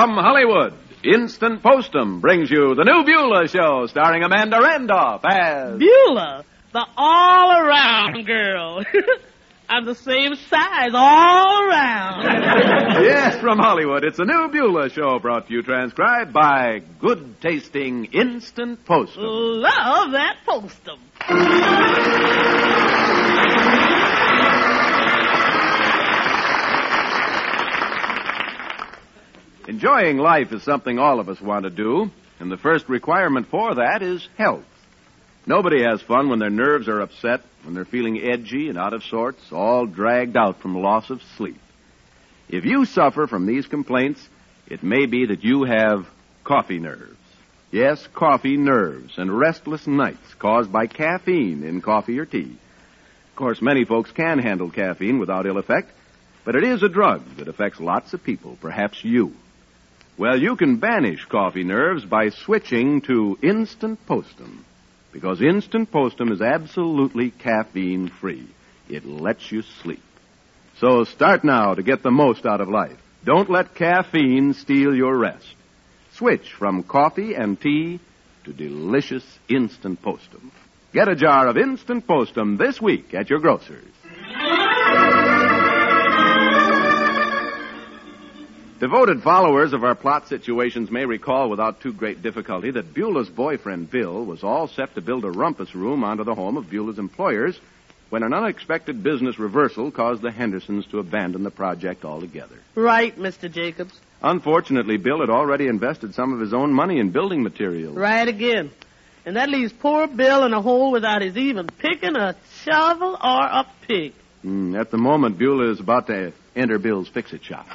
From Hollywood, Instant Postum brings you the new Beulah Show, starring Amanda Randolph as... Beulah, the all-around girl. I'm the same size all around. Yes, from Hollywood, it's a new Beulah Show brought to you, transcribed by good-tasting Instant Postum. Love that Postum. Enjoying life is something all of us want to do, and the first requirement for that is health. Nobody has fun when their nerves are upset, when they're feeling edgy and out of sorts, all dragged out from loss of sleep. If you suffer from these complaints, it may be that you have coffee nerves. Yes, coffee nerves and restless nights caused by caffeine in coffee or tea. Of course, many folks can handle caffeine without ill effect, but it is a drug that affects lots of people, perhaps you. Well, you can banish coffee nerves by switching to Instant Postum, because Instant Postum is absolutely caffeine-free. It lets you sleep. So start now to get the most out of life. Don't let caffeine steal your rest. Switch from coffee and tea to delicious Instant Postum. Get a jar of Instant Postum this week at your grocer's. Devoted followers of our plot situations may recall without too great difficulty that Beulah's boyfriend, Bill, was all set to build a rumpus room onto the home of Beulah's employers when an unexpected business reversal caused the Hendersons to abandon the project altogether. Right, Mr. Jacobs. Unfortunately, Bill had already invested some of his own money in building materials. Right again. And that leaves poor Bill in a hole without his even picking a shovel or a pick. At the moment, Beulah is about to enter Bill's fix-it shop.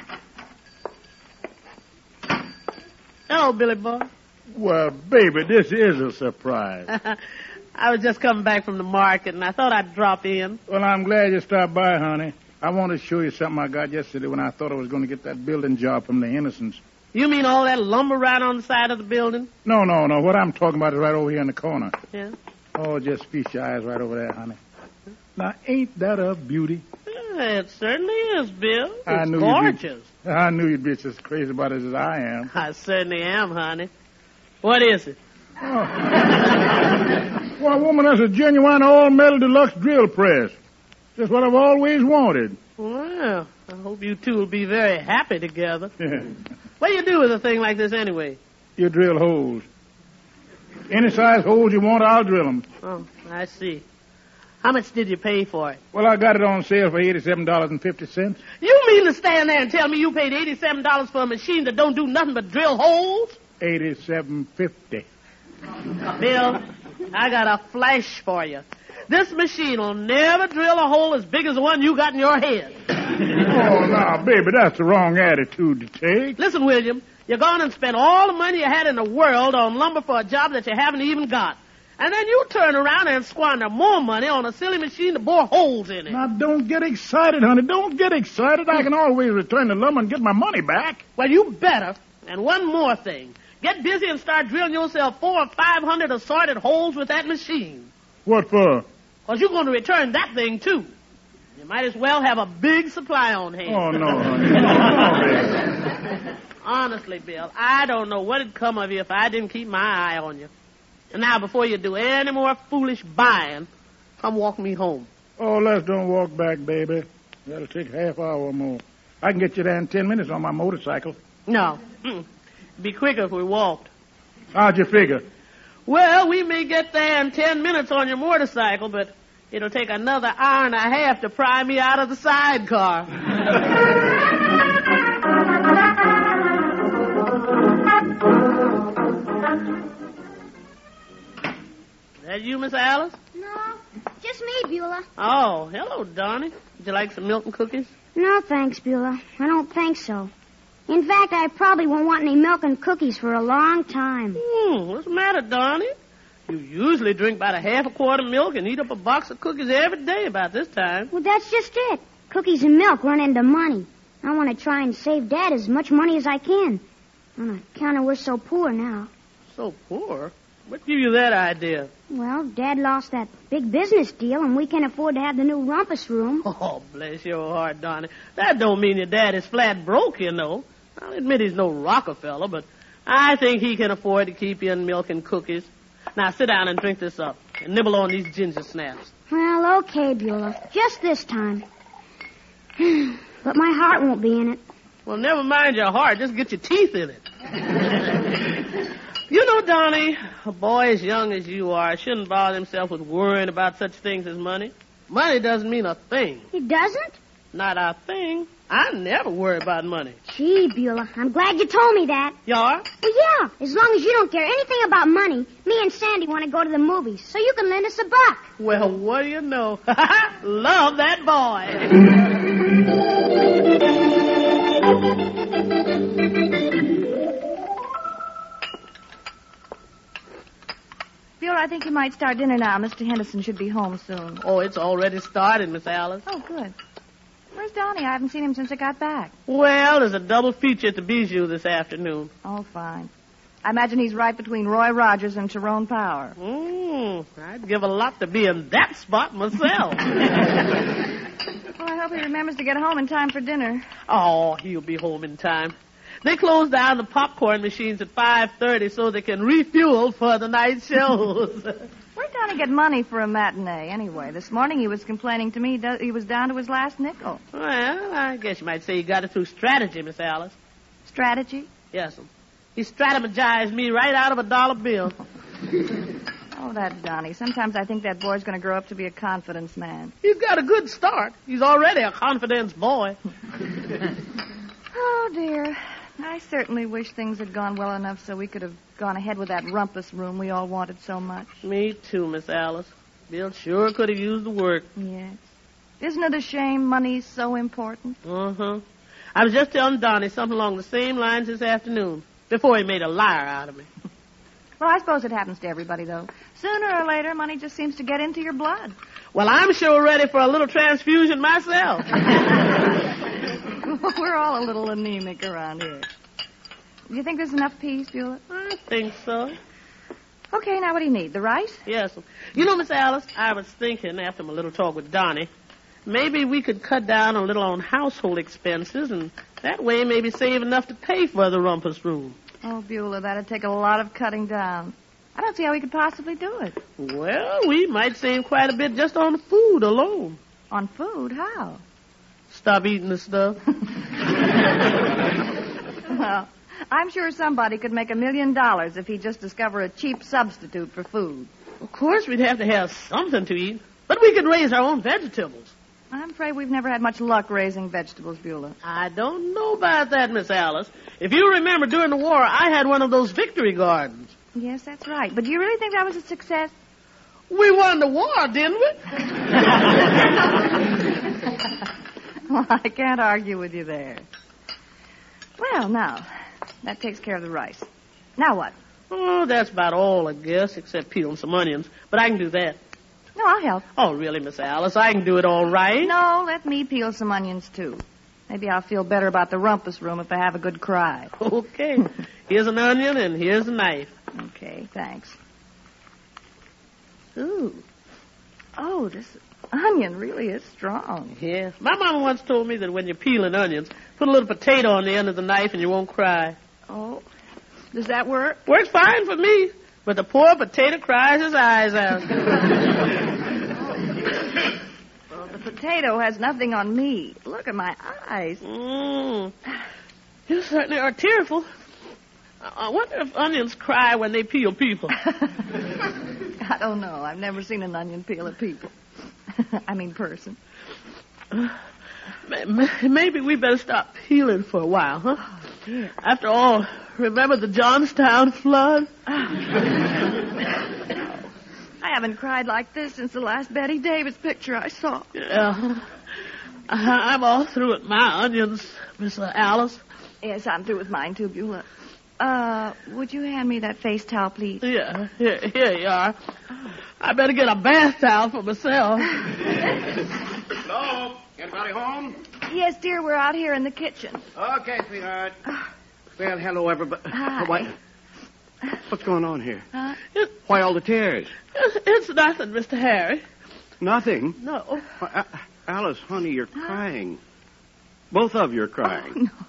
Hello, Billy boy. Well, baby, this is a surprise. I was just coming back from the market, and I thought I'd drop in. Well, I'm glad you stopped by, honey. I wanted to show you something I got yesterday when I thought I was going to get that building job from the Hendersons. You mean all that lumber right on the side of the building? No. What I'm talking about is right over here in the corner. Yeah? Oh, just feast your eyes right over there, honey. Now, ain't that a beauty? Yeah, it certainly is, Bill. It's gorgeous. I knew you'd be as crazy about it as I am. I certainly am, honey. What is it? Oh. Well, woman, that's a genuine all-metal deluxe drill press. Just what I've always wanted. Well, I hope you two will be very happy together. What do you do with a thing like this anyway? You drill holes. Any size holes you want, I'll drill them. Oh, I see. How much did you pay for it? Well, I got it on sale for $87.50. You mean to stand there and tell me you paid $87 for a machine that don't do nothing but drill holes? $87.50. Bill, I got a flash for you. This machine will never drill a hole as big as the one you got in your head. Oh, now, baby, that's the wrong attitude to take. Listen, William, you're going and spend all the money you had in the world on lumber for a job that you haven't even got. And then you turn around and squander more money on a silly machine to bore holes in it. Now, don't get excited, honey. Don't get excited. I can always return the lumber and get my money back. Well, you better. And one more thing. Get busy and start drilling yourself 400 or 500 assorted holes with that machine. What for? Because you're going to return that thing, too. You might as well have a big supply on hand. Oh, no, honey. No, baby. Honestly, Bill, I don't know what'd come of you if I didn't keep my eye on you. And now, before you do any more foolish buying, come walk me home. Oh, let's don't walk back, baby. That'll take half hour or more. I can get you there in 10 minutes on my motorcycle. No. It'd be quicker if we walked. How'd you figure? Well, we may get there in 10 minutes on your motorcycle, but it'll take another hour and a half to pry me out of the sidecar. Is that you, Miss Alice? No, just me, Beulah. Oh, hello, Donnie. Would you like some milk and cookies? No, thanks, Beulah. I don't think so. In fact, I probably won't want any milk and cookies for a long time. What's the matter, Donnie? You usually drink about a half a quart of milk and eat up a box of cookies every day about this time. Well, that's just it. Cookies and milk run into money. I want to try and save Dad as much money as I can. On account of we're so poor now. So poor? What gave you that idea? Well, Dad lost that big business deal, and we can't afford to have the new rumpus room. Oh, bless your heart, Donnie. That don't mean your dad is flat broke, you know. I'll admit he's no Rockefeller, but I think he can afford to keep you in milk and cookies. Now, sit down and drink this up and nibble on these ginger snaps. Well, okay, Beulah. Just this time. But my heart won't be in it. Well, never mind your heart. Just get your teeth in it. You know, Donnie, a boy as young as you are shouldn't bother himself with worrying about such things as money. Money doesn't mean a thing. It doesn't? Not a thing. I never worry about money. Gee, Beulah, I'm glad you told me that. You are? Well, yeah. As long as you don't care anything about money, me and Sandy want to go to the movies, so you can lend us $1. Well, what do you know? Love that boy. Beulah, I think you might start dinner now. Mr. Henderson should be home soon. Oh, it's already started, Miss Alice. Oh, good. Where's Donnie? I haven't seen him since I got back. Well, there's a double feature at the Bijou this afternoon. Oh, fine. I imagine he's right between Roy Rogers and Tyrone Power. I'd give a lot to be in that spot myself. Well, I hope he remembers to get home in time for dinner. Oh, he'll be home in time. They close down the popcorn machines at 5:30 so they can refuel for the night shows. Where'd Donnie get money for a matinee, anyway? This morning he was complaining to me he was down to his last nickel. Well, I guess you might say he got it through strategy, Miss Alice. Strategy? Yes, he strategized me right out of a dollar bill. Oh, that Donnie. Sometimes I think that boy's going to grow up to be a confidence man. He's got a good start. He's already a confidence boy. Oh, dear. I certainly wish things had gone well enough so we could have gone ahead with that rumpus room we all wanted so much. Me too, Miss Alice. Bill sure could have used the work. Yes. Isn't it a shame money's so important? Uh-huh. I was just telling Donnie something along the same lines this afternoon, before he made a liar out of me. Well, I suppose it happens to everybody, though. Sooner or later, money just seems to get into your blood. Well, I'm sure ready for a little transfusion myself. We're all a little anemic around here. Do you think there's enough peas, Beulah? I think so. Okay, now what do you need? The rice? Yes. You know, Miss Alice, I was thinking after my little talk with Donnie, maybe we could cut down a little on household expenses, and that way maybe save enough to pay for the rumpus room. Oh, Beulah, that'd take a lot of cutting down. I don't see how we could possibly do it. Well, we might save quite a bit just on food alone. On food? How? Stop eating the stuff. Well, I'm sure somebody could make $1 million if he'd just discover a cheap substitute for food. Of course, we'd have to have something to eat, but we could raise our own vegetables. I'm afraid we've never had much luck raising vegetables, Beulah. I don't know about that, Miss Alice. If you remember, during the war, I had one of those victory gardens. Yes, that's right. But do you really think that was a success? We won the war, didn't we? Well, I can't argue with you there. Well, now, that takes care of the rice. Now what? Oh, that's about all, I guess, except peeling some onions. But I can do that. No, I'll help. Oh, really, Miss Alice? I can do it all right. No, let me peel some onions, too. Maybe I'll feel better about the rumpus room if I have a good cry. Okay. Here's an onion and here's a knife. Okay, thanks. Ooh. Oh, this onion really is strong. Yeah. My mama once told me that when you're peeling onions, put a little potato on the end of the knife and you won't cry. Oh. Does that work? Works fine for me. But the poor potato cries his eyes out. Well, the potato has nothing on me. Look at my eyes. You certainly are tearful. I wonder if onions cry when they peel people. I don't know. I've never seen an onion peel at people. I mean, person. Maybe we better stop peeling for a while, huh? Oh, dear. After all, remember the Johnstown flood? I haven't cried like this since the last Betty Davis picture I saw. Yeah. I'm all through with my onions, Miss Alice. Yes, I'm through with mine, too, Beulah. Would you hand me that face towel, please? Yeah, here you are. I better get a bath towel for myself. Hello? Anybody home? Yes, dear, we're out here in the kitchen. Okay, sweetheart. Well, hello, everybody. Hi. What's going on here? Huh? Why all the tears? It's nothing, Mr. Harry. Nothing. No. Alice, honey, you're crying. Both of you are crying. Oh, no, it's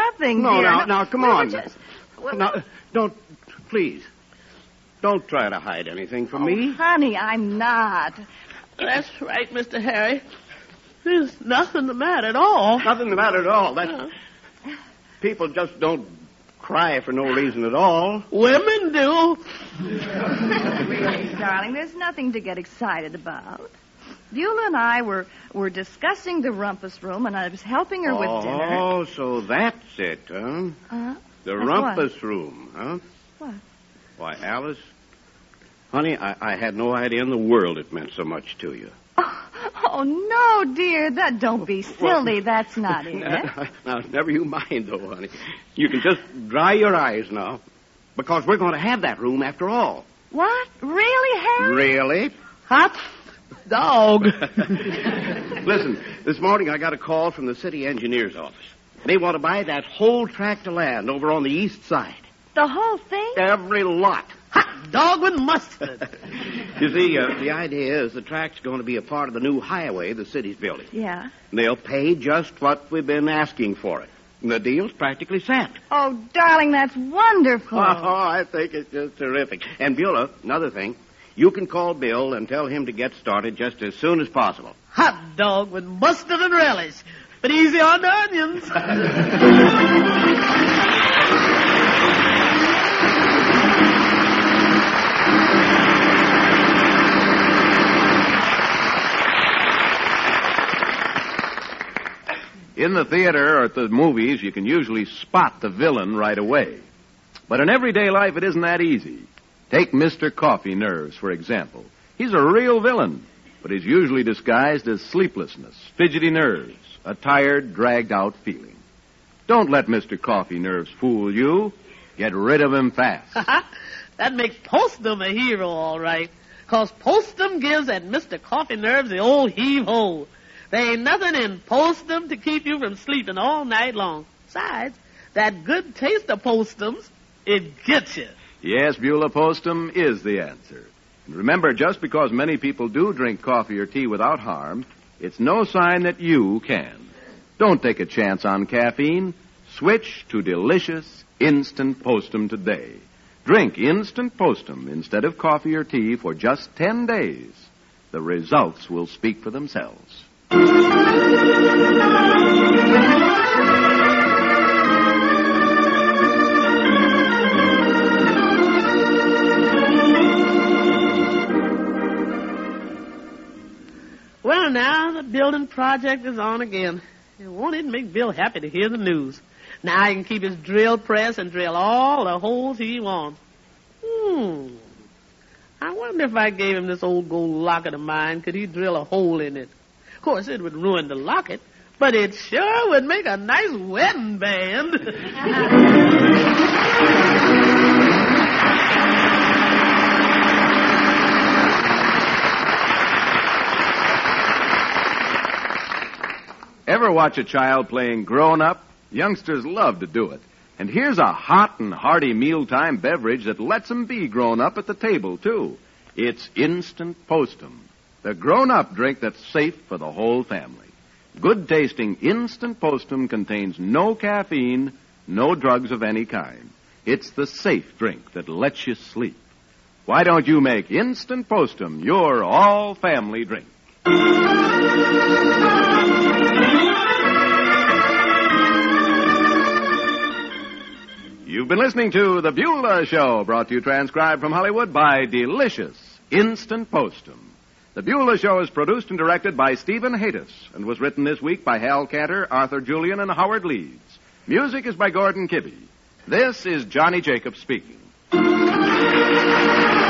nothing, No, dear. now, come We were on. just- well, Now, please. Don't try to hide anything from oh, me. honey, I'm not. That's right, Mr. Harry. There's nothing the matter at all. Nothing the matter at all. People just don't cry for no reason at all. Women do. Really, darling, there's nothing to get excited about. Beulah and I were discussing the rumpus room, and I was helping her with dinner. Oh, so that's it, huh? The That's rumpus room, huh? What? Why, Alice, honey, I had no idea in the world it meant so much to you. Oh, no, dear. Don't be silly. That's not it. Now, never you mind, though, honey. You can just dry your eyes now, because we're going to have that room after all. What? Really, Harry? Really? Hot dog. Listen, this morning I got a call from the city engineer's office. They want to buy that whole tract of land over on the east side. The whole thing? Every lot. Hot dog with mustard. You see, the idea is the tract's going to be a part of the new highway the city's building. Yeah. They'll pay just what we've been asking for it. And the deal's practically set. Oh, darling, that's wonderful. Oh, I think it's just terrific. And Beulah, another thing, you can call Bill and tell him to get started just as soon as possible. Hot dog with mustard and relish. But easy on the onions. In the theater or at the movies, you can usually spot the villain right away. But in everyday life, it isn't that easy. Take Mr. Coffee Nerves, for example. He's a real villain, but he's usually disguised as sleeplessness, fidgety nerves, a tired, dragged-out feeling. Don't let Mr. Coffee Nerves fool you. Get rid of him fast. That makes Postum a hero, all right. 'Cause Postum gives at Mr. Coffee Nerves the old heave-ho. There ain't nothing in Postum to keep you from sleeping all night long. Besides, that good taste of Postum's, it gets you. Yes, Beulah, Postum is the answer. And remember, just because many people do drink coffee or tea without harm, it's no sign that you can. Don't take a chance on caffeine. Switch to delicious Instant Postum today. Drink Instant Postum instead of coffee or tea for just 10 days. The results will speak for themselves. Well, now the building project is on again. And won't it make Bill happy to hear the news? Now he can keep his drill press and drill all the holes he wants. I wonder if I gave him this old gold locket of mine, could he drill a hole in it? Of course, it would ruin the locket, but it sure would make a nice wedding band. Ever watch a child playing grown-up? Youngsters love to do it. And here's a hot and hearty mealtime beverage that lets them be grown-up at the table, too. It's Instant Postum, the grown-up drink that's safe for the whole family. Good-tasting Instant Postum contains no caffeine, no drugs of any kind. It's the safe drink that lets you sleep. Why don't you make Instant Postum your all-family drink? You've been listening to The Beulah Show, brought to you transcribed from Hollywood by Delicious Instant Postum. The Beulah Show is produced and directed by Stephen Haytis and was written this week by Hal Cantor, Arthur Julian, and Howard Leeds. Music is by Gordon Kibbe. This is Johnny Jacobs speaking.